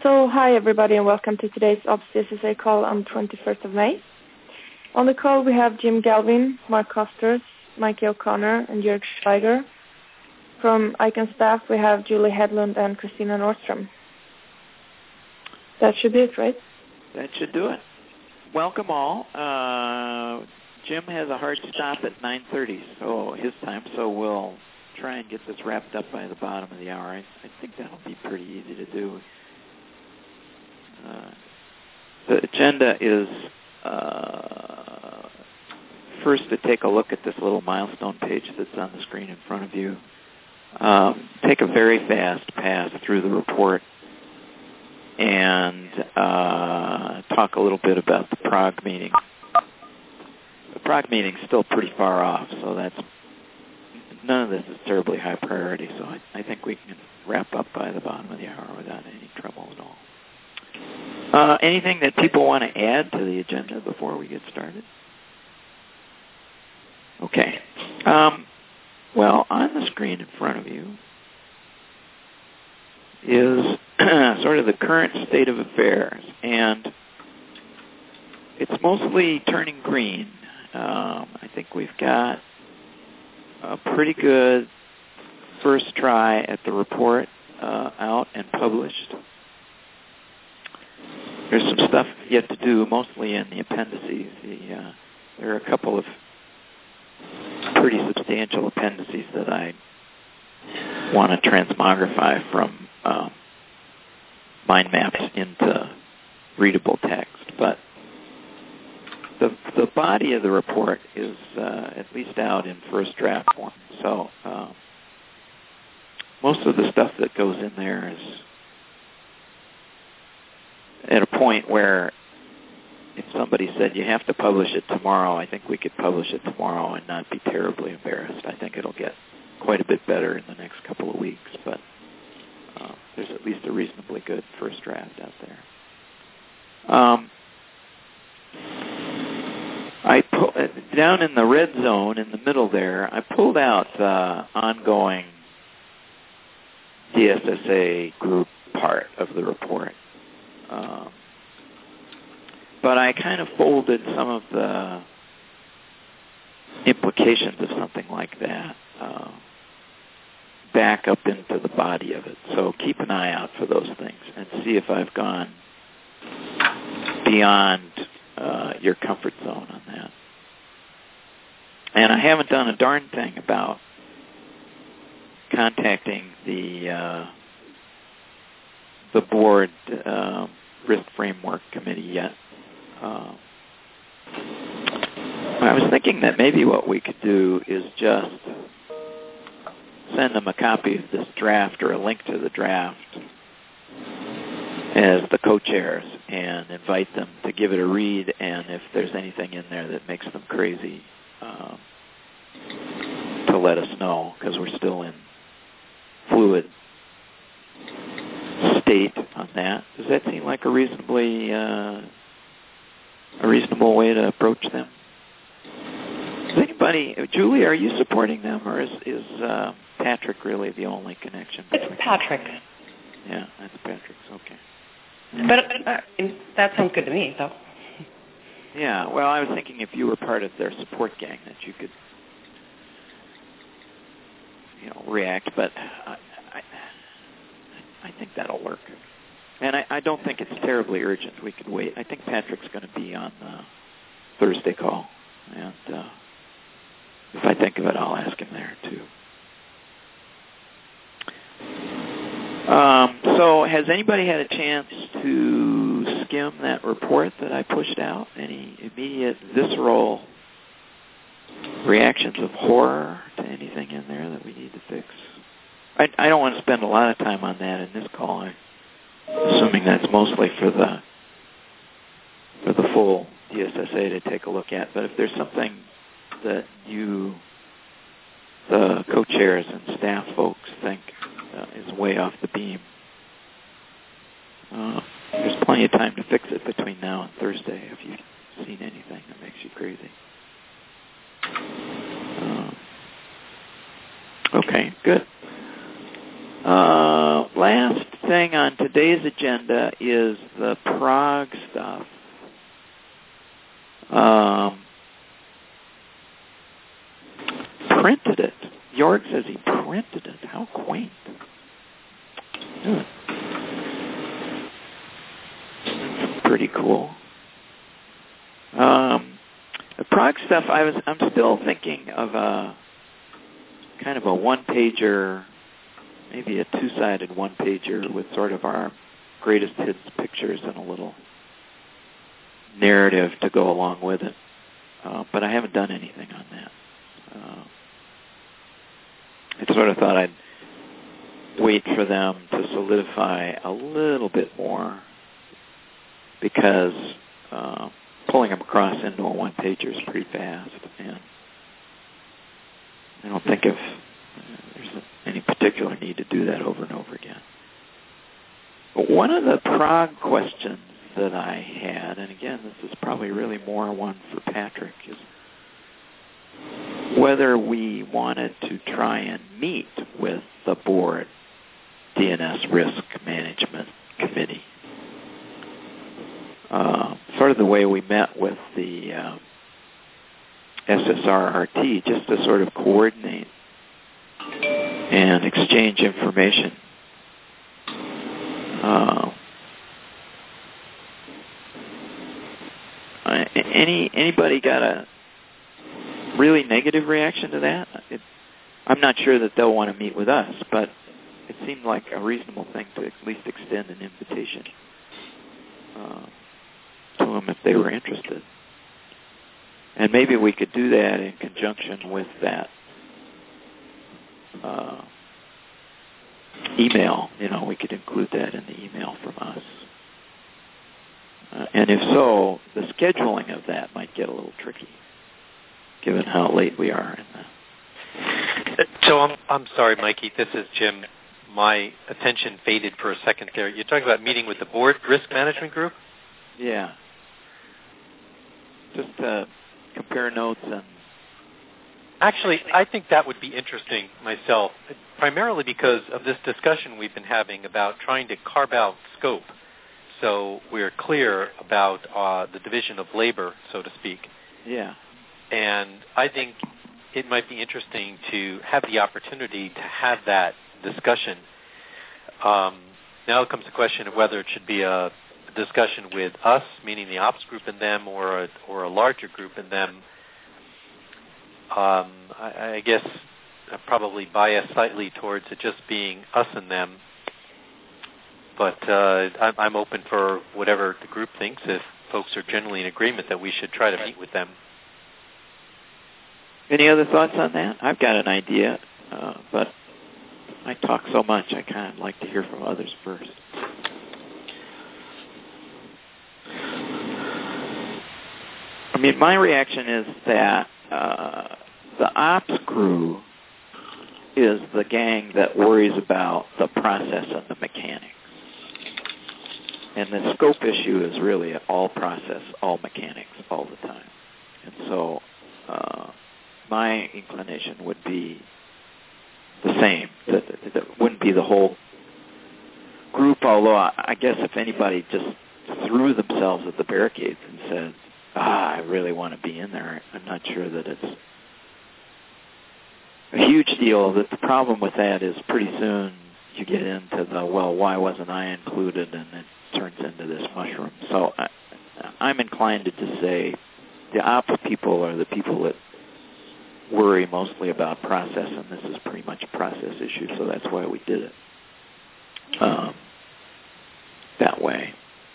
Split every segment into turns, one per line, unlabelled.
So hi everybody and welcome to today's OPS-CSSA call on 21st of May. On the call we have Jim Galvin, Mark Costers, Mikey O'Connor and Jörg Schweiger. From ICANN staff we have Julie Hedlund and Christina Nordstrom. That should be it, right?
That should do it. Welcome all. Jim has a hard stop at 9:30, so his time, so we'll try and get this wrapped up by the bottom of the hour. I think that'll be pretty easy to do. The agenda is first to take a look at this little milestone page that's on the screen in front of you. Take a very fast pass through the report and talk a little bit about the Prague meeting. The Prague meeting's still pretty far off, so none of this is terribly high priority, so I think we can wrap up by the bottom of the hour without any trouble at all. Anything that people want to add to the agenda before we get started? Okay. Well, on the screen in front of you is sort of the current state of affairs, and it's mostly turning green. I think we've got a pretty good first try at the report out and published. There's some stuff yet to do, mostly in the appendices. There are a couple of pretty substantial appendices that I want to transmogrify from mind maps into readable text. But the body of the report is at least out in first draft form. So most of the stuff that goes in there is at a point where if somebody said you have to publish it tomorrow, I think we could publish it tomorrow and not be terribly embarrassed. I think it'll get quite a bit better in the next couple of weeks, but there's at least a reasonably good first draft out there. Down in the red zone in the middle there, I pulled out the ongoing DSSA group part of the report. But I kind of folded some of the implications of something like that back up into the body of it. So keep an eye out for those things and see if I've gone beyond your comfort zone on that. And I haven't done a darn thing about contacting the board risk framework committee yet. I was thinking that maybe what we could do is just send them a copy of this draft or a link to the draft as the co-chairs and invite them to give it a read, and if there's anything in there that makes them crazy, to let us know, because we're still in fluid state on that. Does that seem like a reasonable way to approach them? Is anybody, Julie, are you supporting them, or is Patrick really the only connection?
It's Patrick.
Yeah, that's Patrick's. Okay.
But that sounds good to me, though.
Yeah, well, I was thinking if you were part of their support gang that you could, react, but I think that'll work. And I don't think it's terribly urgent. We could wait. I think Patrick's going to be on the Thursday call, and if I think of it, I'll ask him there, too. So has anybody had a chance to skim that report that I pushed out? Any immediate visceral reactions of horror to anything in there that we need to fix? I don't want to spend a lot of time on that in this call. I'm assuming that's mostly for the full DSSA to take a look at. But if there's something that you, the co-chairs and staff folks, think is way off the beam, there's plenty of time to fix it between now and Thursday if you've seen anything that makes you crazy. Okay, good. Last thing on today's agenda is the Prague stuff. Printed it. Jorg says he printed it. How quaint. Pretty cool. The Prague stuff, I'm still thinking of a kind of a one-pager, maybe a two-sided one-pager with sort of our greatest hits pictures and a little narrative to go along with it. But I haven't done anything on that. I sort of thought I'd wait for them to solidify a little bit more, because pulling them across into a one-pager is pretty fast, and I don't think there's any particular need to do that over and over again. But one of the Prague questions that I had, and again, this is probably really more one for Patrick, is whether we wanted to try and meet with the board DNS Risk Management Committee. Sort of the way we met with the SSRRT, just to sort of coordinate and exchange information. Anybody got a really negative reaction to that? I'm not sure that they'll want to meet with us, but it seemed like a reasonable thing to at least extend an invitation to them if they were interested. And maybe we could do that in conjunction with that email. We could include that in the email from us. And if so, the scheduling of that might get a little tricky, given how late we are in that.
So I'm sorry, Mikey. This is Jim. My attention faded for a second there. You're talking about meeting with the board risk management group?
Yeah. Just to compare notes and...
Actually, I think that would be interesting myself, primarily because of this discussion we've been having about trying to carve out scope, so we're clear about the division of labor, so to speak.
Yeah.
And I think it might be interesting to have the opportunity to have that discussion. Now comes the question of whether it should be a discussion with us, meaning the ops group and them, or a larger group and them. I guess I probably bias slightly towards it just being us and them. But I'm open for whatever the group thinks, if folks are generally in agreement that we should try to meet with them.
Any other thoughts on that? I've got an idea, but I talk so much, I kind of like to hear from others first. I mean, my reaction is that the ops crew is the gang that worries about the process and the mechanics. And the scope issue is really all process, all mechanics, all the time. And so my inclination would be the same. That wouldn't be the whole group, although I guess if anybody just threw themselves at the barricades and said, I really want to be in there, I'm not sure that it's a huge deal. That the problem with that is pretty soon you get into the, well, why wasn't I included, and it turns into this mushroom. So I'm inclined to say the ops people are the people that worry mostly about process, and this is pretty much a process issue, so that's why we did it that way.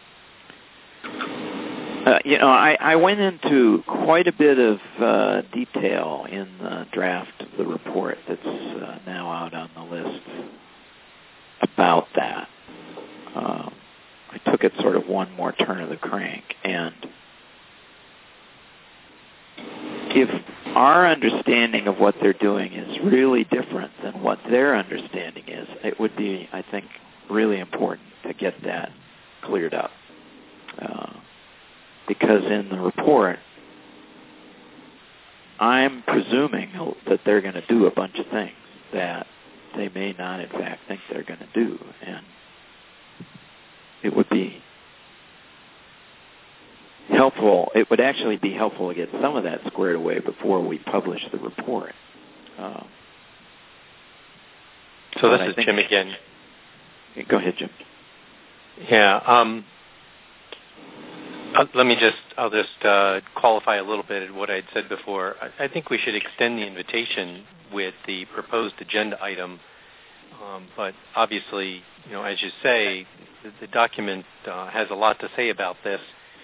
I went into quite a bit of detail in the draft of the report that's now out on the list about that. I took it sort of one more turn of the crank, and if our understanding of what they're doing is really different than what their understanding is, it would be, I think, really important to get that cleared up. Because in the report, I'm presuming that they're going to do a bunch of things that they may not, in fact, think they're going to do. And it would be helpful. It would actually be helpful to get some of that squared away before we publish the report.
So this is Jim again.
Go ahead, Jim.
Yeah. I'll just qualify a little bit of what I'd said before. I think we should extend the invitation with the proposed agenda item. But obviously, as you say, the document has a lot to say about this.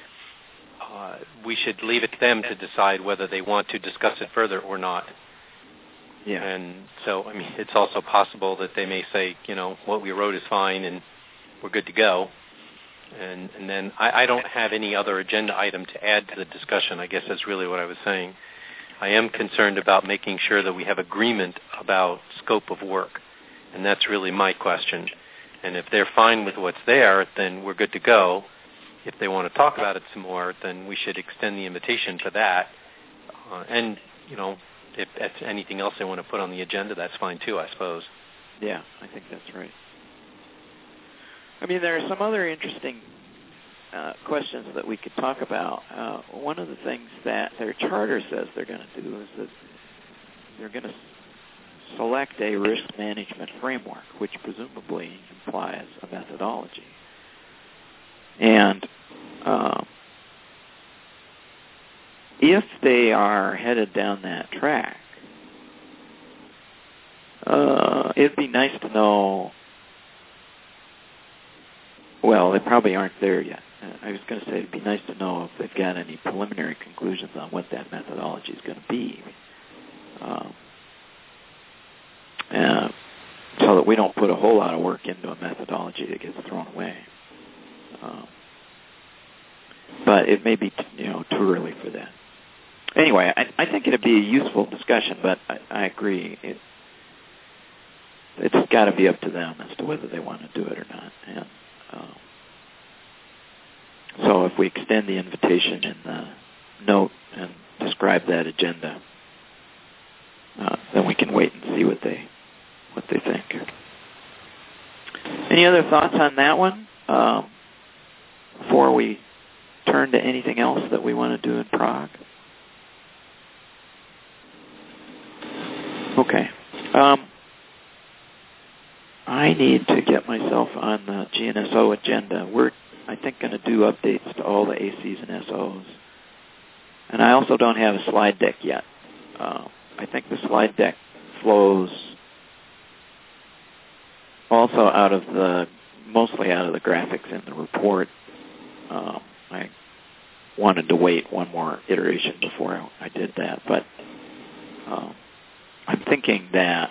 We should leave it to them to decide whether they want to discuss it further or not.
Yeah.
And so, it's also possible that they may say, what we wrote is fine and we're good to go. And then I don't have any other agenda item to add to the discussion. I guess that's really what I was saying. I am concerned about making sure that we have agreement about scope of work. And that's really my question. And if they're fine with what's there, then we're good to go. If they want to talk about it some more, then we should extend the invitation for that. And, if that's anything else they want to put on the agenda, that's fine too, I suppose.
Yeah, I think that's right. There are some other interesting questions that we could talk about. One of the things that their charter says they're going to do is that they're going to select a risk management framework, which presumably implies a methodology. And if they are headed down that track, it'd be nice to know. Well, they probably aren't there yet. I was going to say it'd be nice to know if they've got any preliminary conclusions on what that methodology is going to be, so that we don't put a whole lot of work into a methodology that gets thrown away. But it may be, too early for that. Anyway, I think it'd be a useful discussion, but I agree. It's got to be up to them as to whether they want to do it or not. And so if we extend the invitation in the note and describe that agenda, then we can wait and see what they think. Any other thoughts on that one before we turn to anything else that we want to do in Prague? Okay. I need to get myself on the GNSO agenda. We're, I think, going to do updates to all the ACs and SOs. And I also don't have a slide deck yet. I think the slide deck flows also mostly out of the graphics in the report. I wanted to wait one more iteration before I did that, but I'm thinking that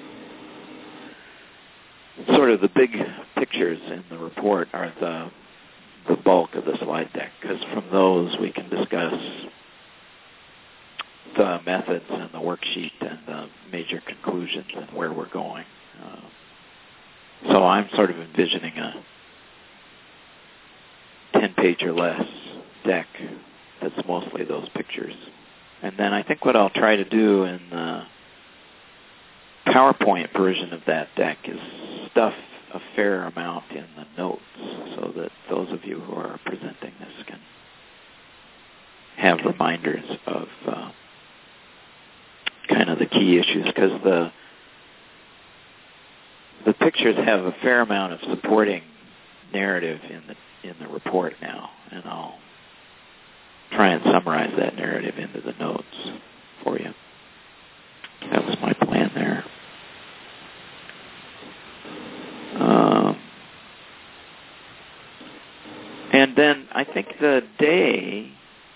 sort of the big pictures in the report are the bulk of the slide deck, because from those we can discuss the methods and the worksheet and the major conclusions and where we're going. So I'm sort of envisioning a 10-page or less deck that's mostly those pictures. And then I think what I'll try to do in the PowerPoint version of that deck is stuff a fair amount in the notes so that those of you who are presenting this can have reminders of kind of the key issues, because the pictures have a fair amount of supporting narrative in the report now, and I'll try and summarize that narrative into the notes for you. That was my plan there. And then I think the day,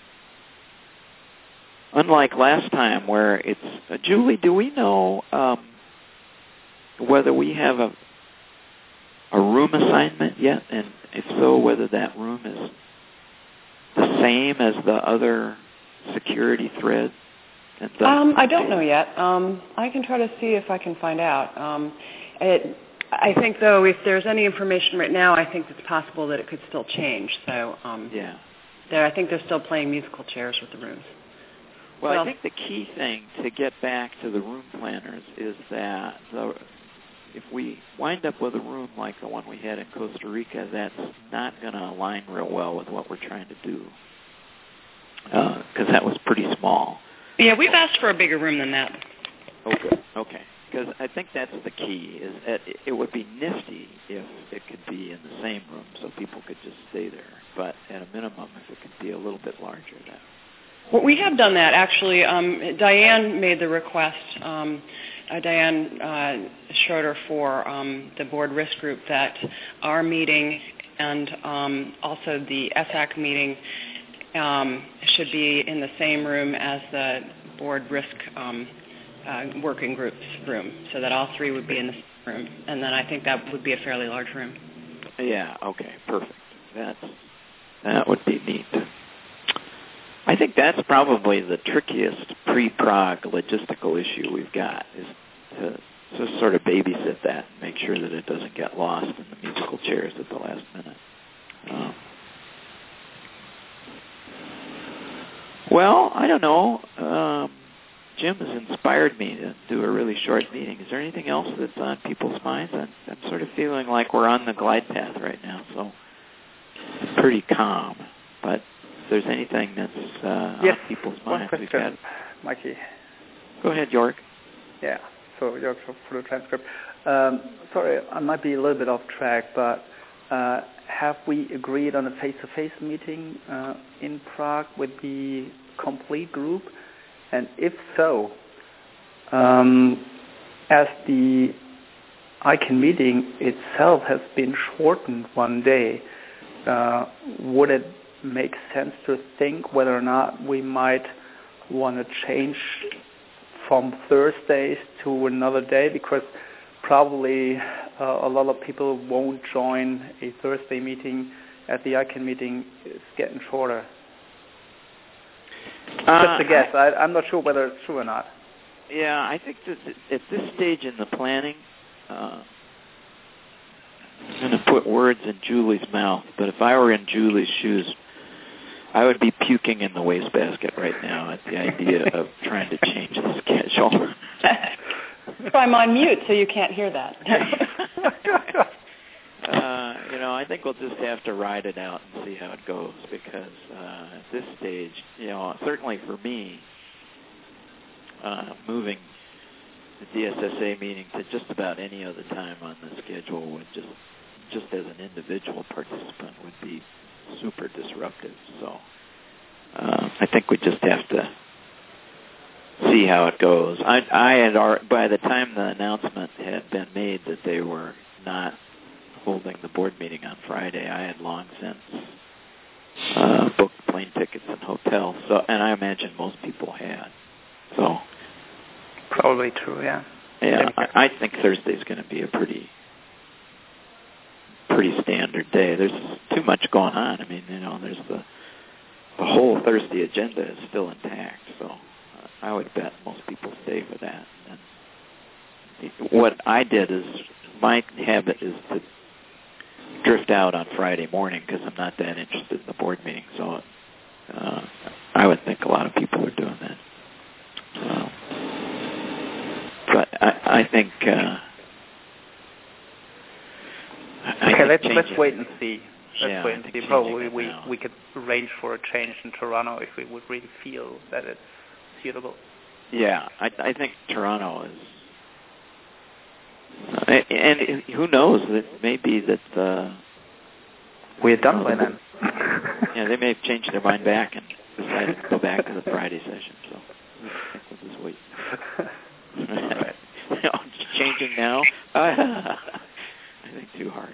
unlike last time where it's... Julie, do we know whether we have a room assignment yet? And if so, whether that room is the same as the other security thread?
I don't know yet. I can try to see if I can find out. I think, though, if there's any information right now, I think it's possible that it could still change. So,
yeah.
I think they're still playing musical chairs with the rooms.
Well, I think the key thing to get back to the room planners is that if we wind up with a room like the one we had in Costa Rica, that's not going to align real well with what we're trying to do, because that was pretty small.
Yeah, we've asked for a bigger room than that.
Okay. Because I think that's the key. Is that it would be nifty if it could be in the same room, so people could just stay there. But at a minimum, if it could be a little bit larger, that.
Well, we have done that actually. Diane made the request. Diane Schroeder for the board risk group that our meeting and also the ESAC meeting should be in the same room as the board risk working group's room, so that all three would be in the same room. And then I think that would be a fairly large room.
Yeah, okay, perfect. That would be neat. I think that's probably the trickiest pre-Prague logistical issue we've got, is to just sort of babysit that and make sure that it doesn't get lost in the musical chairs at the last minute. Well, I don't know. Jim has inspired me to do a really short meeting. Is there anything else that's on people's minds? I'm sort of feeling like we're on the glide path right now, so it's pretty calm. But if there's anything that's on people's minds,
one question, Mikey.
Go ahead, York.
Yeah, so York for the transcript. Sorry, I might be a little bit off track, but have we agreed on a face-to-face meeting in Prague with the complete group? And if so, as the ICANN meeting itself has been shortened one day, would it make sense to think whether or not we might want to change from Thursdays to another day? Because probably a lot of people won't join a Thursday meeting at the ICANN meeting. It's getting shorter. Just a guess. I'm not sure whether it's true or not.
Yeah, I think that at this stage in the planning, I'm going to put words in Julie's mouth, but if I were in Julie's shoes, I would be puking in the wastebasket right now at the idea of trying to change the schedule.
I'm on mute, so you can't hear that.
I think we'll just have to ride it out and see how it goes, because at this stage, certainly for me, moving the DSSA meeting to just about any other time on the schedule would just as an individual participant would be super disruptive. So I think we just have to see how it goes. I had by the time the announcement had been made that they were not holding the board meeting on Friday, I had long since booked plane tickets and hotels. So, and I imagine most people had. So
probably true, yeah.
Yeah, I think Thursday's going to be a pretty standard day. There's too much going on. I mean, there's the whole Thursday agenda is still intact. So I would bet most people stay for that. And what I did is, my habit is to drift out on Friday morning because I'm not that interested in the board meeting. So I would think a lot of people are doing that. But I think.
Okay, let's wait and see. Let's wait and see. Probably we could arrange for a change in Toronto if we would really feel that it's suitable.
Yeah, I think Toronto is. And who knows? It may be that
we're done by then.
Yeah, they may have changed their mind back and decided to go back to the Friday session. So I think we'll just wait.
Right.
Changing now? I think too hard.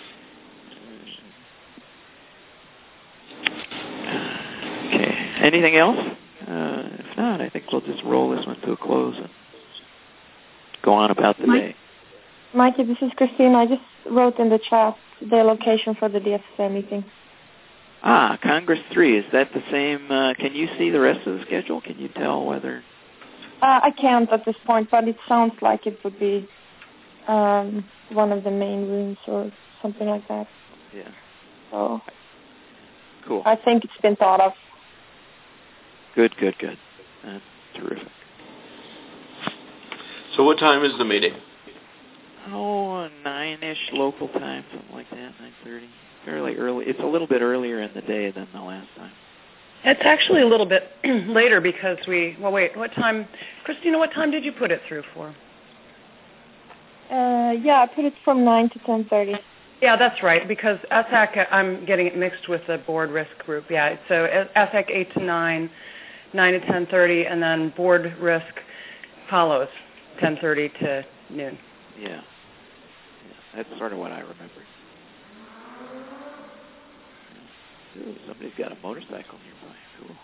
Okay. Anything else? If not, I think we'll just roll this one to a close and go on about the day.
Mikey, this is Christine. I just wrote in the chat the location for the DSSA meeting.
Congress 3. Is that the same? Can you see the rest of the schedule? Can you tell whether...
I can't at this point, but it sounds like it would be one of the main rooms or something like that.
Yeah.
So
cool.
I think it's been thought of.
Good. That's terrific.
So what time is the meeting?
9-ish local time, something like that, 9:30. Fairly early. It's a little bit earlier in the day than the last time.
It's actually a little bit later because what time, Christina, what time did you put it through for?
I put it from 9 to 10:30.
Yeah, that's right, because ESSAC, I'm getting it mixed with the board risk group, yeah. So ESSAC 8 to 9, 9 to 10:30, and then board risk follows 10:30 to noon.
Yeah, that's sort of what I remember. Ooh, somebody's got a motorcycle nearby.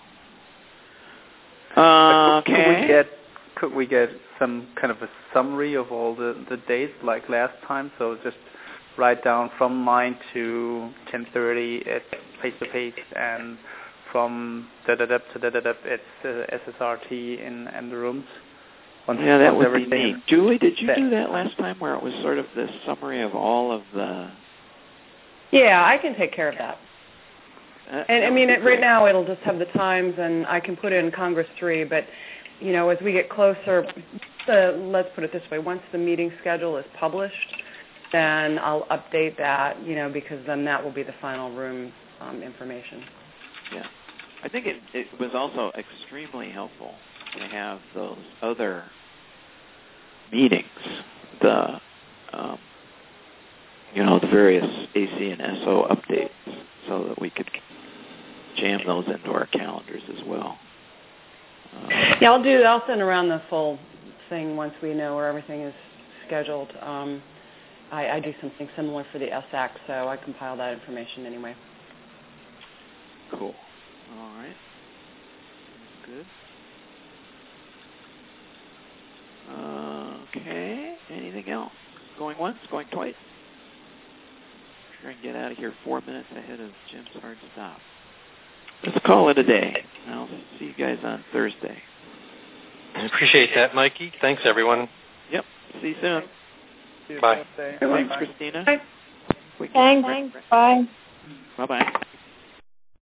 Cool. Okay.
Could we get some kind of a summary of all the dates like last time? So just write down from 9 to 10:30 at face-to-face, and from da-da-da to da-da-da at SSRT in the rooms.
That would be neat. Julie, did you do that last time where it was sort of this summary of all of the...
Yeah, I can take care of that. And I mean, right now it'll just have the times, and I can put in Congress 3, but, as we get closer, let's put it this way, once the meeting schedule is published, then I'll update that, because then that will be the final room information.
Yeah. I think it was also extremely helpful to have those other meetings, the various AC and SO updates, so that we could jam those into our calendars as well.
I'll send around the full thing once we know where everything is scheduled. I do something similar for the ESSAC, so I compile that information anyway.
Cool. All right. Good. Okay. Anything else? Going once? Going twice? Try and get out of here 4 minutes ahead of Jim's hard stop. Let's call it a day. I'll see you guys on Thursday.
I appreciate that, Mikey. Thanks, everyone.
Yep. See you soon.
Bye.
Thanks, Christina.
Bye.
Thanks. Bye.
Bye-bye.